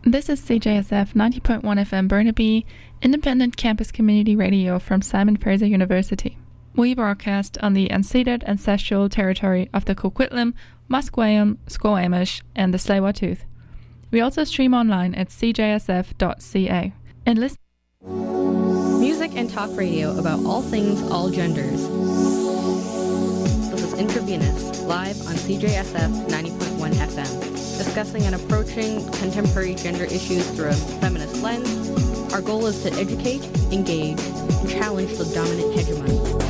This is CJSF 90.1 FM Burnaby, independent campus community radio from Simon Fraser University. We broadcast on the unceded ancestral territory of the Coquitlam, Musqueam, Squamish, and the Tsleil-Waututh. We also stream online at cjsf.ca. And listen. Music and talk radio about all things, all genders. This is Intravenous, live on CJSF 90.1 FM, discussing and approaching contemporary gender issues through a feminist lens. Our goal is to educate, engage, and challenge the dominant hegemony.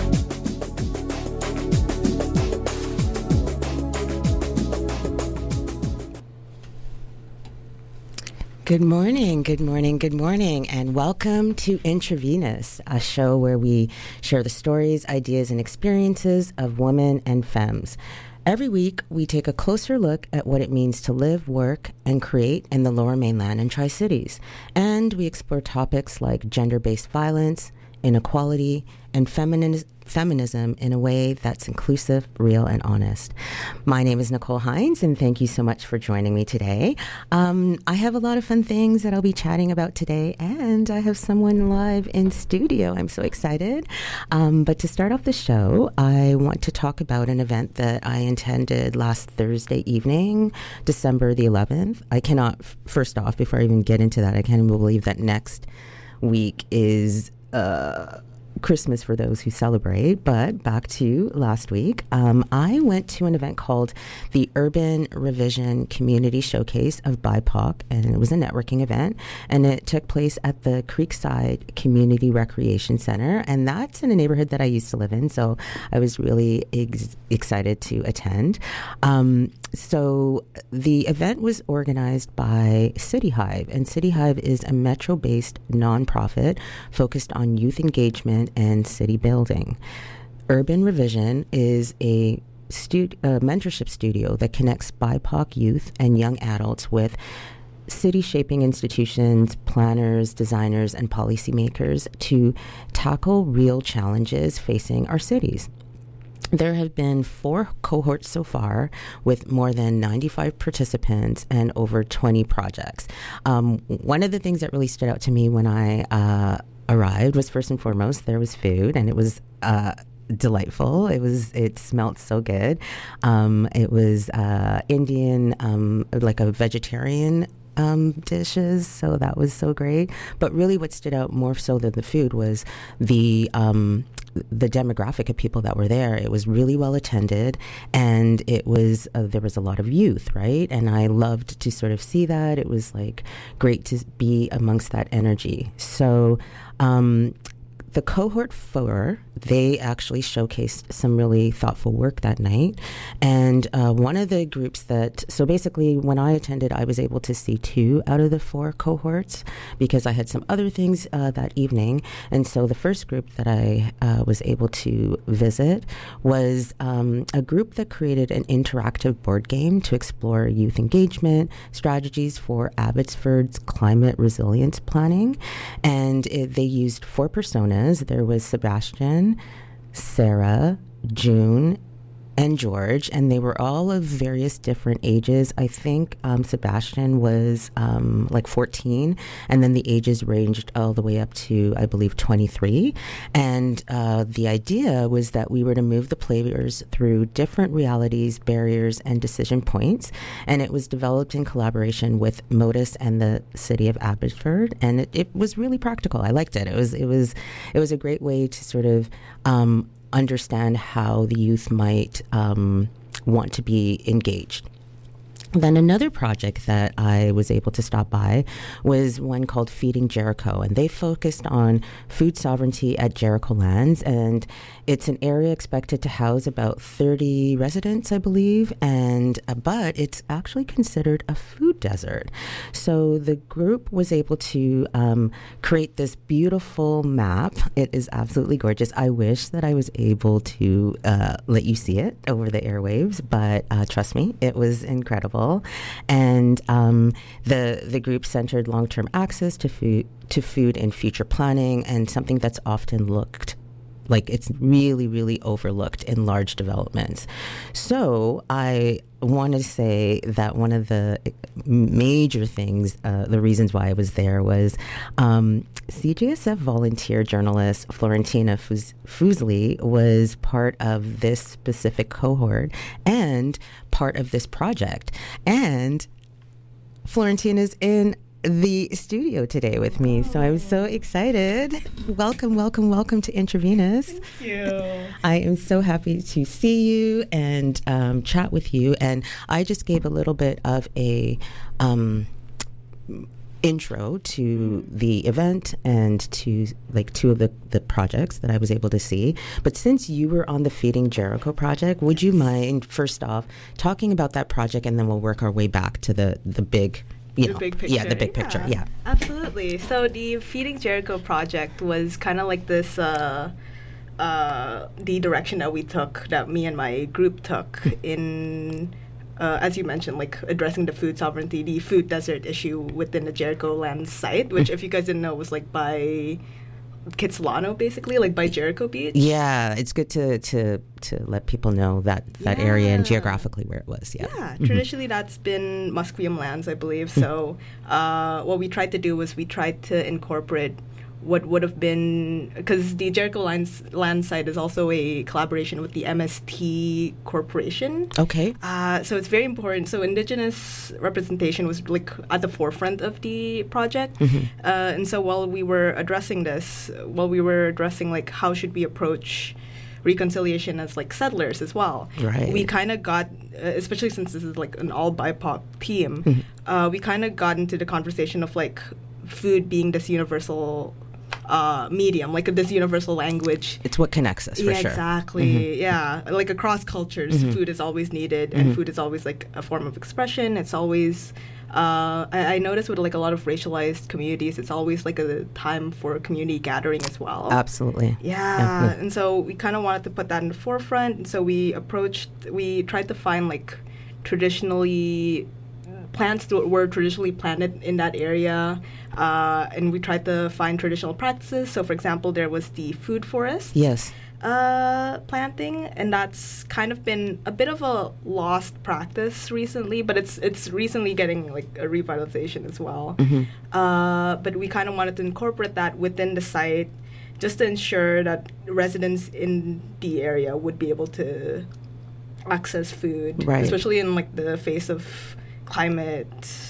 Good morning, good morning, good morning, and welcome to Intravenous, a show where we share the stories, ideas, and experiences of women and femmes. Every week, we take a closer look at what it means to live, work, and create in the Lower Mainland and Tri-Cities. And we explore topics like gender-based violence, inequality, and feminism in a way that's inclusive, real, and honest. My name is Nicole Hines, and thank you so much for joining me today. I have a lot of fun things that I'll be chatting about today, and I have someone live in studio. I'm so excited. But to start off the show, I want to talk about an event that I attended last Thursday evening, December the 11th. I cannot, first off, before I even get into that, I can't even believe that next week is Christmas for those who celebrate. But back to last week, I went to an event called the Urban Revision Community Showcase of BIPOC, and it was a networking event, and it took place at the Creekside Community Recreation Center, and that's in a neighborhood that I used to live in, so I was really excited to attend. So the event was organized by City Hive, and City Hive is a metro-based nonprofit focused on youth engagement and city building. Urban Revision is a mentorship studio that connects BIPOC youth and young adults with city-shaping institutions, planners, designers, and policymakers to tackle real challenges facing our cities. There have been 4 cohorts so far with more than 95 participants and over 20 projects. One of the things that really stood out to me when I arrived was, first and foremost, there was food, and it was delightful. It smelled so good. It was Indian, like a vegetarian dishes, so that was so great. But really what stood out more so than the food was the demographic of people that were there. It was really well attended, and it was there was a lot of youth, right? And I loved to sort of see that. It was like great to be amongst that energy. So the cohort 4, they actually showcased some really thoughtful work that night. And one of the groups so basically when I attended, I was able to see 2 out of the 4 cohorts because I had some other things that evening. And so the first group that I was able to visit was a group that created an interactive board game to explore youth engagement strategies for Abbotsford's climate resilience planning. And they used 4 personas. There was Sebastian, Sarah, June, and George, and they were all of various different ages. I think Sebastian was like 14, and then the ages ranged all the way up to, I believe, 23. And the idea was that we were to move the players through different realities, barriers, and decision points. And it was developed in collaboration with Modus and the City of Abbotsford, and it was really practical. I liked it. It was a great way to sort of understand how the youth might want to be engaged. Then another project that I was able to stop by was one called Feeding Jericho, and they focused on food sovereignty at Jericho Lands, and it's an area expected to house about 30 residents, I believe, and but it's actually considered a food desert. So the group was able to create this beautiful map. It is absolutely gorgeous. I wish that I was able to let you see it over the airwaves, but trust me, it was incredible. And the group centered long-term access to food in future planning, and something that's often looked like it's really, really overlooked in large developments. So I want to say that one of the major things, the reasons why I was there was CJSF volunteer journalist Florentina Fuseli was part of this specific cohort and part of this project. And Florentina's in the studio today with me, so I'm so excited. Welcome to Intravenous. Thank you. I am so happy to see you and chat with you. And I just gave a little bit of a intro to the event and to like two of the projects that I was able to see. But since you were on the Feeding Jericho project, would you mind first off talking about that project, and then we'll work our way back to the big. The big picture. Yeah, the big picture. Yeah, absolutely. So the Feeding Jericho project was kind of like this, the direction that we took, that me and my group took in, as you mentioned, like addressing the food sovereignty, the food desert issue within the Jericho land site, which, if you guys didn't know, was like by Kitsilano, basically, like by Jericho Beach. Yeah, it's good to let people know that area and geographically where it was. Yeah, traditionally that's been Musqueam lands, I believe. So what we tried to do was we tried to incorporate what would have been, because the Jericho land site is also a collaboration with the MST Corporation. Okay. So it's very important. So Indigenous representation was like at the forefront of the project. And so while we were addressing like how should we approach reconciliation as like settlers as well. Right. We kind of got, especially since this is like an all BIPOC team, we kind of got into the conversation of like food being this universal medium, like this universal language. It's what connects us, for sure. Exactly. Yeah, like across cultures, food is always needed, and food is always like a form of expression. It's always, I noticed with like a lot of racialized communities, it's always like a time for community gathering as well. Absolutely. Yeah, and so we kind of wanted to put that in the forefront, and so we tried to find like plants that were traditionally planted in that area, and we tried to find traditional practices. So, for example, there was the food forest planting, and that's kind of been a bit of a lost practice recently, but it's recently getting like a revitalization as well. But we kind of wanted to incorporate that within the site, just to ensure that residents in the area would be able to access food, especially in like the face of climate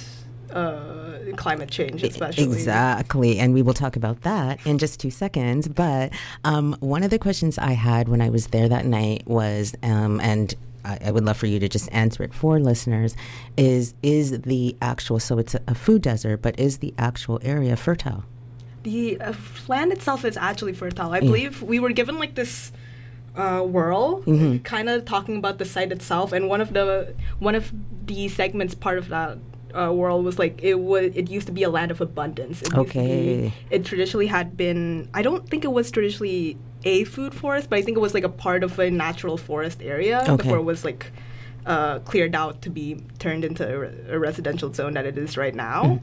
change, especially. Exactly, and we will talk about that in just 2 seconds. But one of the questions I had when I was there that night was, and I would love for you to just answer it for listeners, is the actual, so it's a food desert, but is the actual area fertile? The land itself is actually fertile. I believe we were given like this whirl, kind of talking about the site itself, and one of the segments, part of that whirl was like it used to be a land of abundance. It traditionally had been, I don't think it was traditionally a food forest, but I think it was like a part of a natural forest area before it was like cleared out to be turned into a residential zone that it is right now.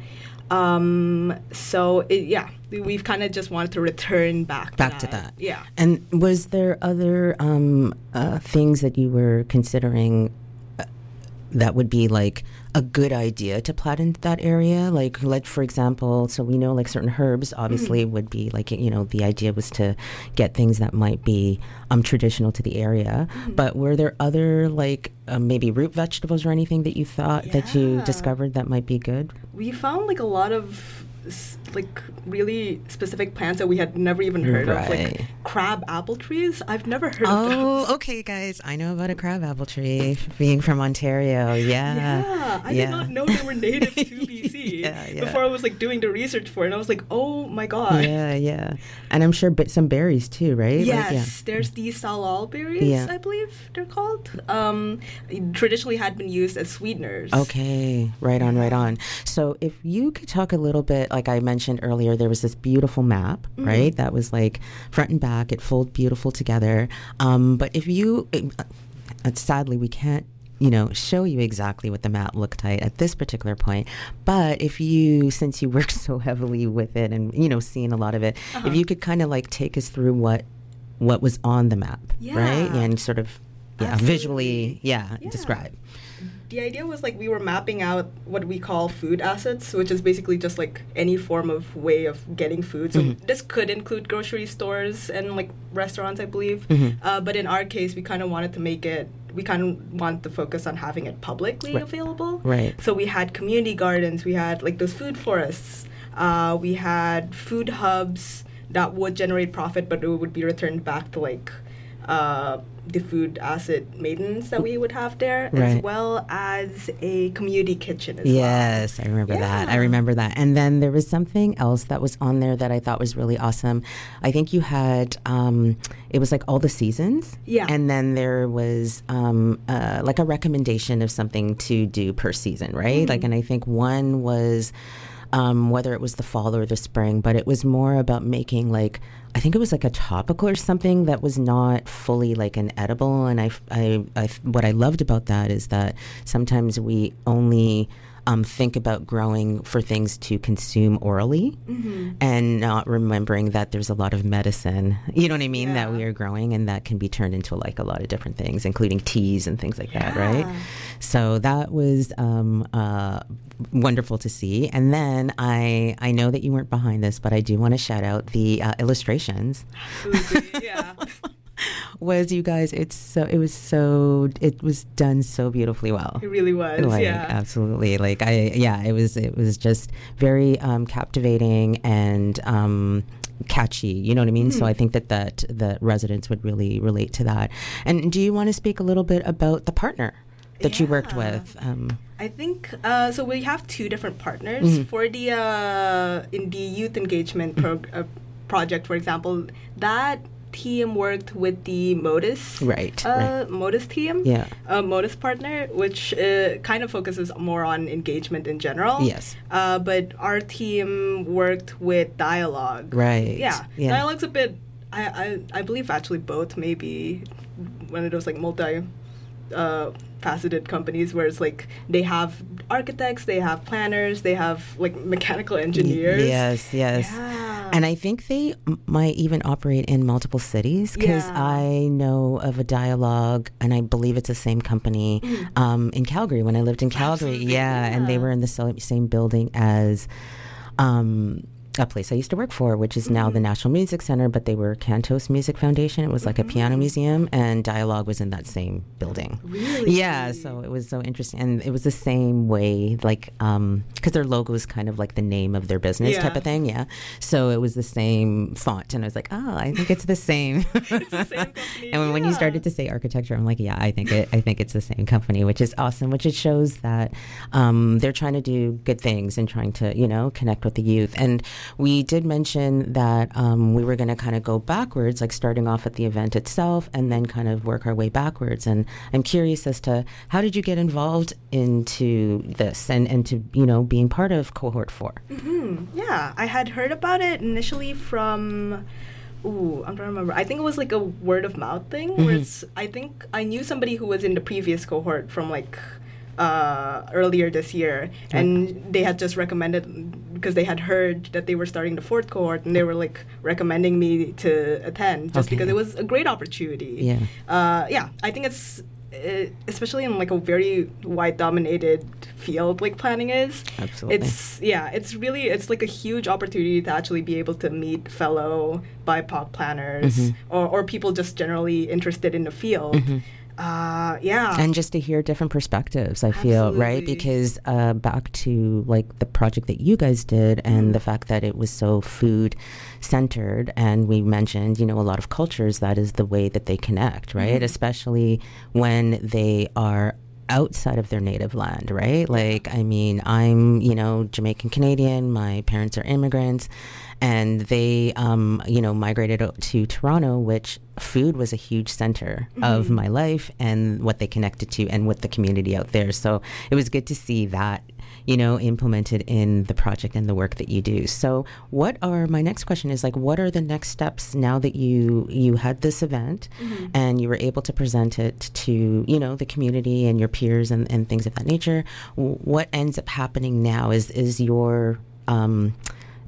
So we've kind of just wanted to return back to that. Yeah. And was there other things that you were considering that would be like a good idea to plant in that area? Like for example, so we know like certain herbs obviously would be like, the idea was to get things that might be traditional to the area. But were there other like maybe root vegetables or anything that you thought that you discovered that might be good? We found like a lot of like really specific plants that we had never even heard of, like crab apple trees. I've never heard of those. Oh, okay, guys. I know about a crab apple tree, being from Ontario. Yeah. I did not know they were native to BC before I was like doing the research for it. And I was like, oh my God. Yeah. And I'm sure some berries too, right? Yes, there's the salal berries, I believe they're called. Traditionally had been used as sweeteners. Okay, right on. So if you could talk a little bit, like I mentioned earlier, there was this beautiful map, right? That was like front and back, it folded beautiful together. But if you, sadly we can't, show you exactly what the map looked like at this particular point. But if you, since you work so heavily with it and, seeing a lot of it, if you could kind of like take us through what what was on the map, right? And sort of visually, describe. The idea was like we were mapping out what we call food assets, which is basically just like any form of way of getting food. So this could include grocery stores and like restaurants, I believe. But in our case, we kind of wanted to make it, we kind of wanted to focus on having it publicly available. Right. So we had community gardens, we had like those food forests, we had food hubs that would generate profit, but it would be returned back to like the food asset maintenance that we would have there, as well as a community kitchen as well. Yes, I remember that. I remember that. And then there was something else that was on there that I thought was really awesome. I think you had, it was like all the seasons. Yeah. And then there was like a recommendation of something to do per season, right? Like, and I think one was whether it was the fall or the spring, but it was more about making like, I think it was like a topical or something that was not fully like an edible. And I what I loved about that is that sometimes we only think about growing for things to consume orally and not remembering that there's a lot of medicine, you know what I mean, that we are growing, and that can be turned into like a lot of different things, including teas and things like that, right? So that was wonderful to see. And then I know that you weren't behind this, but I do want to shout out the illustrations. Absolutely, yeah. Was you guys, it was done so beautifully well. It really was, like, absolutely. Like it was just very captivating and catchy, you know what I mean? So I think that the residents would really relate to that. And do you want to speak a little bit about the partner that you worked with? I think so. We have two different partners for the in the youth engagement project, for example. That team worked with the Modus Modus team, Modus partner, which kind of focuses more on engagement in general. Yes. But our team worked with Dialogue. Right. Yeah. Dialogue's a bit. I believe actually both maybe one of those like multi faceted companies where it's like they have architects, they have planners, they have like mechanical engineers. Yes. Yeah. And I think they might even operate in multiple cities, because I know of a Dialogue, and I believe it's the same company in Calgary when I lived in Calgary. And they were in the same building as a place I used to work for, which is now the National Music Center, but they were Cantos Music Foundation. It was like a piano museum, and Dialogue was in that same building. Really? Yeah, so it was so interesting. And it was the same way, like, because their logo is kind of like the name of their business type of thing, So it was the same font, and I was like, oh, I think it's the same. It's the same company, and when you started to say architecture, I'm like, I think it's the same company, which is awesome, which it shows that they're trying to do good things and trying to, connect with the youth. And we did mention that we were going to kind of go backwards, like starting off at the event itself and then kind of work our way backwards. And I'm curious as to how did you get involved into this and to, being part of Cohort 4? Yeah, I had heard about it initially from... I'm trying to remember. I think it was like a word of mouth thing where I think I knew somebody who was in the previous cohort from like... earlier this year, and they had just recommended, because they had heard that they were starting the fourth cohort, and they were like recommending me to attend just because it was a great opportunity. I think it's especially in like a very white dominated field like planning is. Absolutely. It's like a huge opportunity to actually be able to meet fellow BIPOC planners or people just generally interested in the field. And just to hear different perspectives, I feel, right? Because back to like the project that you guys did and the fact that it was so food centered, and we mentioned, a lot of cultures, that is the way that they connect, right? Especially when they are outside of their native land, right? Like, I mean, I'm, Jamaican Canadian, my parents are immigrants, and they, migrated to Toronto, which food was a huge center of my life and what they connected to and with the community out there. So it was good to see that, implemented in the project and the work that you do. So my next question is like, what are the next steps now that you had this event and you were able to present it to, the community and your peers and things of that nature? What ends up happening now is your,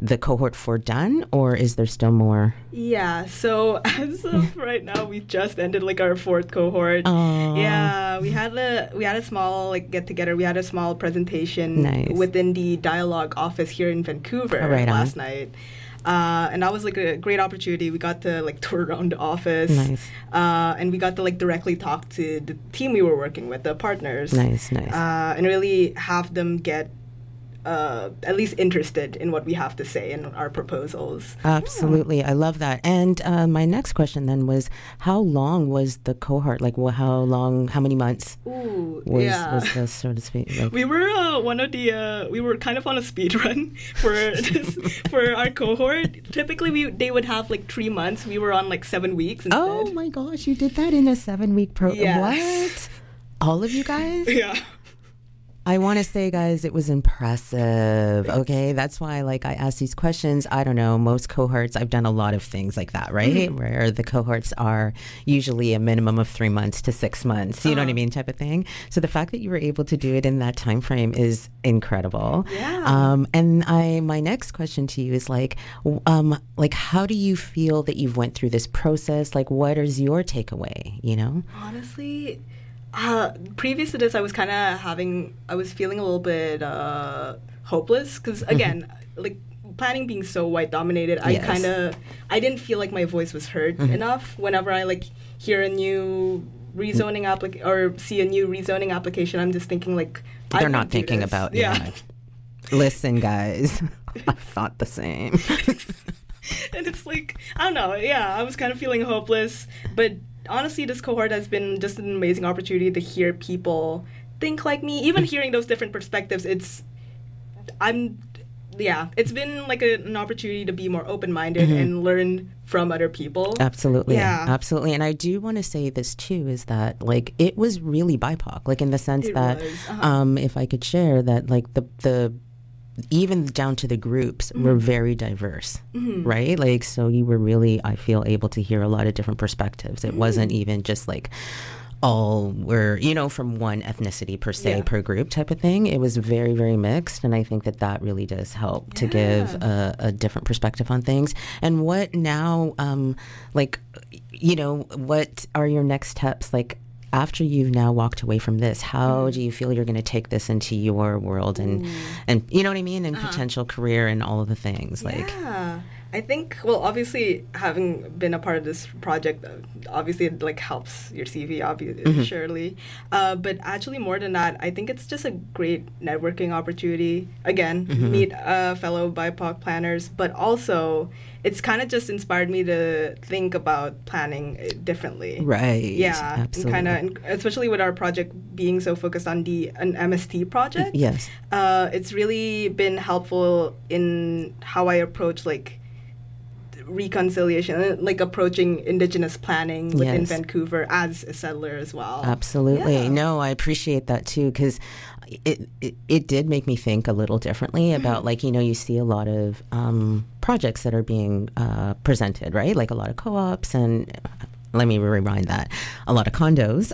the cohort 4 done, or is there still more? Yeah, so as of right now, we just ended like our 4th cohort. Yeah, we had a small like get together. We had a small presentation within the Dialogue office here in Vancouver last night. And that was like a great opportunity. We got to like tour around the office. And we got to like directly talk to the team we were working with, the partners. And really have them get at least interested in what we have to say in our proposals. Absolutely. I love that. And my next question then was, how long was the cohort? Like, how many months was this, so to speak? Like, we were we were kind of on a speed run for our cohort. Typically, they would have like 3 months. We were on like 7 weeks instead. Oh my gosh, you did that in a 7-week program. What? All of you guys? Yeah. I want to say, guys, it was impressive. Okay, that's why, like, I ask these questions. I don't know, most cohorts, I've done a lot of things like that, right? Where the cohorts are usually a minimum of 3 months to 6 months, you know what I mean, type of thing. So the fact that you were able to do it in that time frame is incredible. Yeah. And my next question to you is like, how do you feel that you've went through this process? Like, what is your takeaway? You know? Honestly, previous to this, I was feeling a little bit hopeless because, again, like planning being so white dominated, I didn't feel like my voice was heard enough. Whenever I like hear a new rezoning or see a new rezoning application, I'm just thinking like they're not thinking about Listen, guys, I thought the same. And it's like, I don't know. Yeah, I was kind of feeling hopeless, but honestly, this cohort has been just an amazing opportunity to hear people think like me. Even hearing those different perspectives, it's been like an opportunity to be more open-minded and learn from other people. Absolutely. Yeah. Absolutely. And I do want to say this too, is that like it was really BIPOC, like in the sense that if I could share that, like the even down to the groups were very diverse, right? Like, so you were really, I feel, able to hear a lot of different perspectives. It wasn't even just like all were, from one ethnicity per se, per group type of thing. It was very, very mixed. And I think that really does help to give a different perspective on things. And what now, what are your next steps? Like, after you've now walked away from this, how do you feel you're going to take this into your world and you know what I mean, and potential career and all of the things? I think, well, obviously, having been a part of this project, obviously, it, like, helps your CV, surely. But actually, more than that, I think it's just a great networking opportunity. Again, meet fellow BIPOC planners, but also, it's kind of just inspired me to think about planning differently. Right. Yeah. Absolutely. And especially with our project being so focused on an MST project. Yes. It's really been helpful in how I approach, like, reconciliation, like approaching Indigenous planning within Vancouver as a settler as well. Absolutely. No, I appreciate that too, because it did make me think a little differently about, like, you see a lot of projects that are being presented, right? Like a lot of co-ops and, let me rewind that, a lot of condos.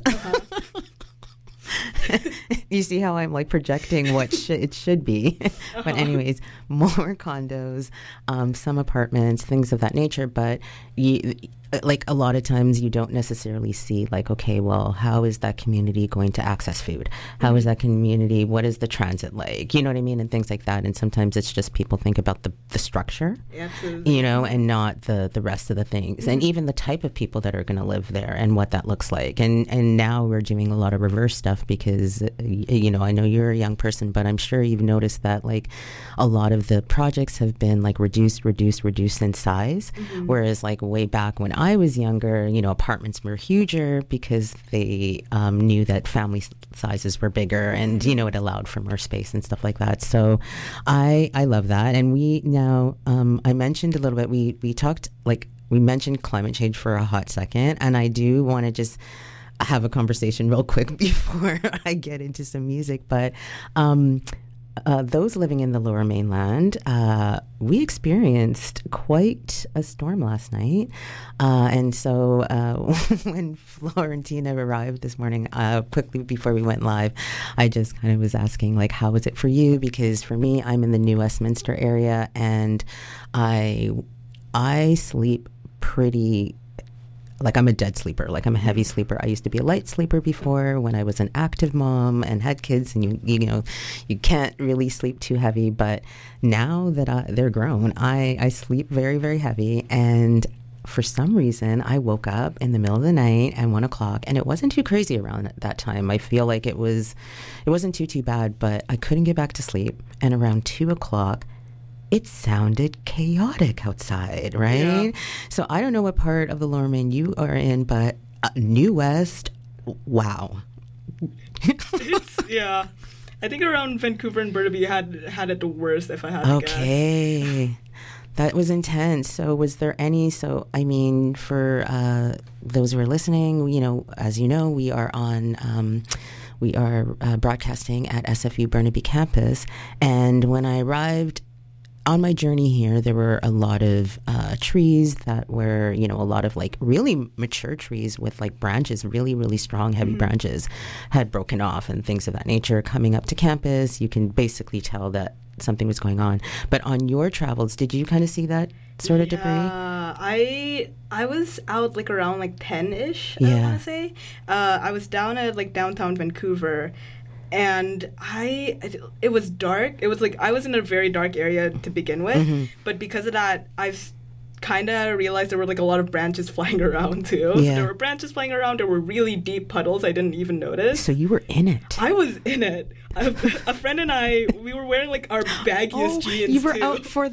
You see how I'm like projecting what it should be. But anyways, more condos, some apartments, things of that nature. But like a lot of times you don't necessarily see like, okay, well, how is that community going to access food? How is that community? What is the transit like? You know what I mean? And things like that. And sometimes it's just people think about the structure, absolutely, and not the rest of the things. And even the type of people that are going to live there and what that looks like. And now we're doing a lot of reverse stuff because, I know you're a young person, but I'm sure you've noticed that like a lot of the projects have been like reduced in size. Whereas like way back when I was younger, apartments were huger because they knew that family sizes were bigger and, it allowed for more space and stuff like that. So I love that. And we now, I mentioned a little bit, we talked, like we mentioned climate change for a hot second. And I do want to just have a conversation real quick before I get into some music. But those living in the Lower Mainland, we experienced quite a storm last night. And so when Florentina arrived this morning, quickly before we went live, I just kind of was asking, like, how was it for you? Because for me, I'm in the New Westminster area, and I sleep pretty... Like, I'm a dead sleeper. Like, I'm a heavy sleeper. I used to be a light sleeper before when I was an active mom and had kids, and you know, you can't really sleep too heavy. But now that they're grown, I sleep very, very heavy. And for some reason, I woke up in the middle of the night at 1 o'clock, and it wasn't too crazy around that time. I feel like it wasn't too bad, but I couldn't get back to sleep. And around 2 o'clock, it sounded chaotic outside, right? Yeah. So I don't know what part of the Lower Main you are in, but New West, wow. Yeah. I think around Vancouver and Burnaby had it the worst, if I had to guess. Okay. That was intense. So was there any, I mean, for those who are listening, you know, as you know, we are broadcasting at SFU Burnaby campus. And when I arrived on my journey here, there were a lot of trees that were, you know, a lot of like really mature trees with like branches, really, really strong, heavy branches had broken off and things of that nature. Coming up to campus, you can basically tell that something was going on. But on your travels, did you kind of see that sort of debris? I was out like around like 10-ish, Yeah. I want to say. I was down at like downtown Vancouver. And it was dark. It was like I was in a very dark area to begin with, but because of that, I've kind of realized there were like a lot of branches flying around too. Yeah. So there were branches flying around. There were really deep puddles I didn't even notice. So you were in it. I was in it. A friend and I, we were wearing like our baggiest jeans. You were too. out for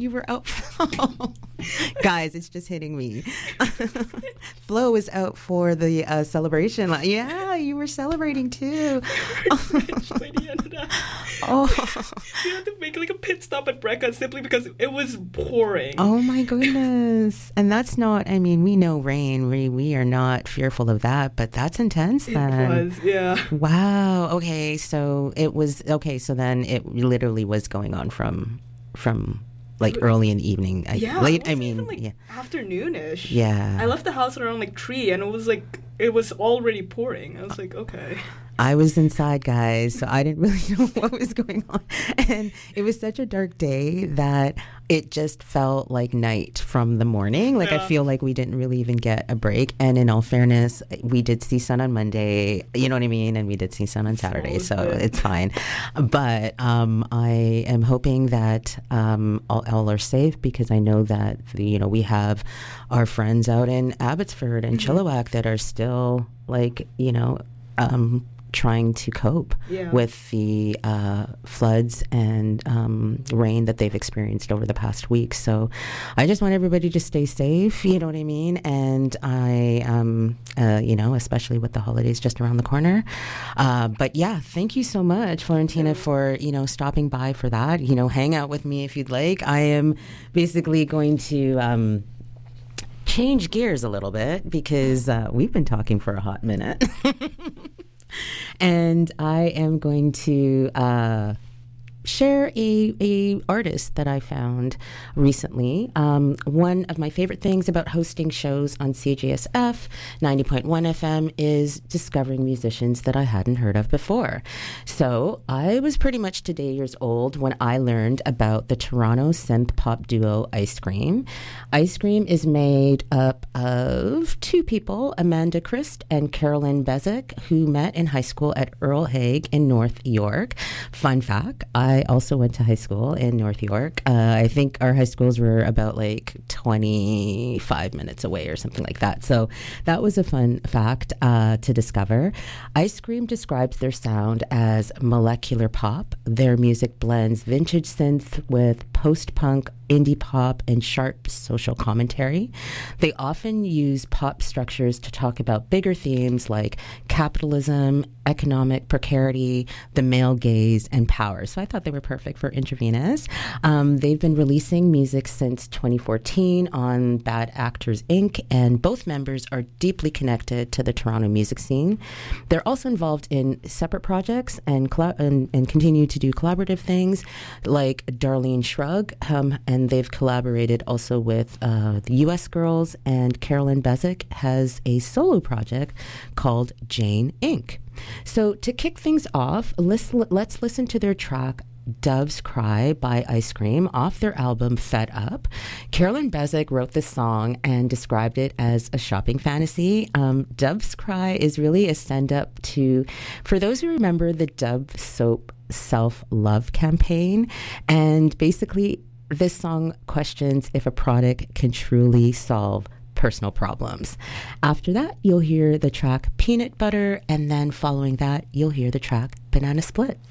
guys, it's just hitting me. Flo was out for the celebration. Yeah, you were celebrating too. By the end of that. We had to make like a pit stop at Brecca simply because it was pouring. Oh my goodness. And that's not, I mean, we know rain. We are not fearful of that, but that's intense then. It was, yeah. Wow. Okay, so so then it literally was going on from like early in the evening. Late, I mean, even, afternoonish. Yeah. I left the house around like 3 and it was already pouring. I was like, okay. I was inside, guys, so I didn't really know what was going on. And it was such a dark day that it just felt like night from the morning. Like, I feel like we didn't really even get a break. And in all fairness, we did see sun on Monday, you know what I mean? And we did see sun on Saturday, so it's fine. But I am hoping that all are safe, because I know that, we have our friends out in Abbotsford and Chilliwack that are still, like, trying to cope with the floods and rain that they've experienced over the past week. So I just want everybody to stay safe, you know what I mean? And I, especially with the holidays just around the corner. But yeah, thank you so much, Florentina, for, stopping by for that. Hang out with me if you'd like. I am basically going to change gears a little bit, because we've been talking for a hot minute. And I am going to share a artist that I found recently. One of my favorite things about hosting shows on CJSF 90.1 FM is discovering musicians that I hadn't heard of before. So I was pretty much today years old when I learned about the Toronto synth pop duo Ice Cream. Ice Cream is made up of two people, Amanda Christ and Carolyn Bezic, who met in high school at Earl Haig in North York. Fun fact, I also went to high school in North York. I think our high schools were about like 25 minutes away or something like that. So that was a fun fact to discover. Ice Cream describes their sound as molecular pop. Their music blends vintage synth with post-punk, indie pop, and sharp social commentary. They often use pop structures to talk about bigger themes like capitalism, economic precarity, the male gaze, and power. So I thought they were perfect for Intravenous. They've been releasing music since 2014 on Bad Actors Inc., and both members are deeply connected to the Toronto music scene. They're also involved in separate projects and continue to do collaborative things like Darlene Shrug, and they've collaborated also with the US Girls, and Carolyn Bezic has a solo project called Jane Inc. So to kick things off, let's listen to their track Dove's Cry by Ice Cream off their album Fed Up. Carolyn Bezic wrote this song and described it as a shopping fantasy. Dove's Cry is really a send-up to, for those who remember the Dove soap self-love campaign, and basically this song questions if a product can truly solve personal problems. After that, you'll hear the track Peanut Butter, and then following that, you'll hear the track Banana Split.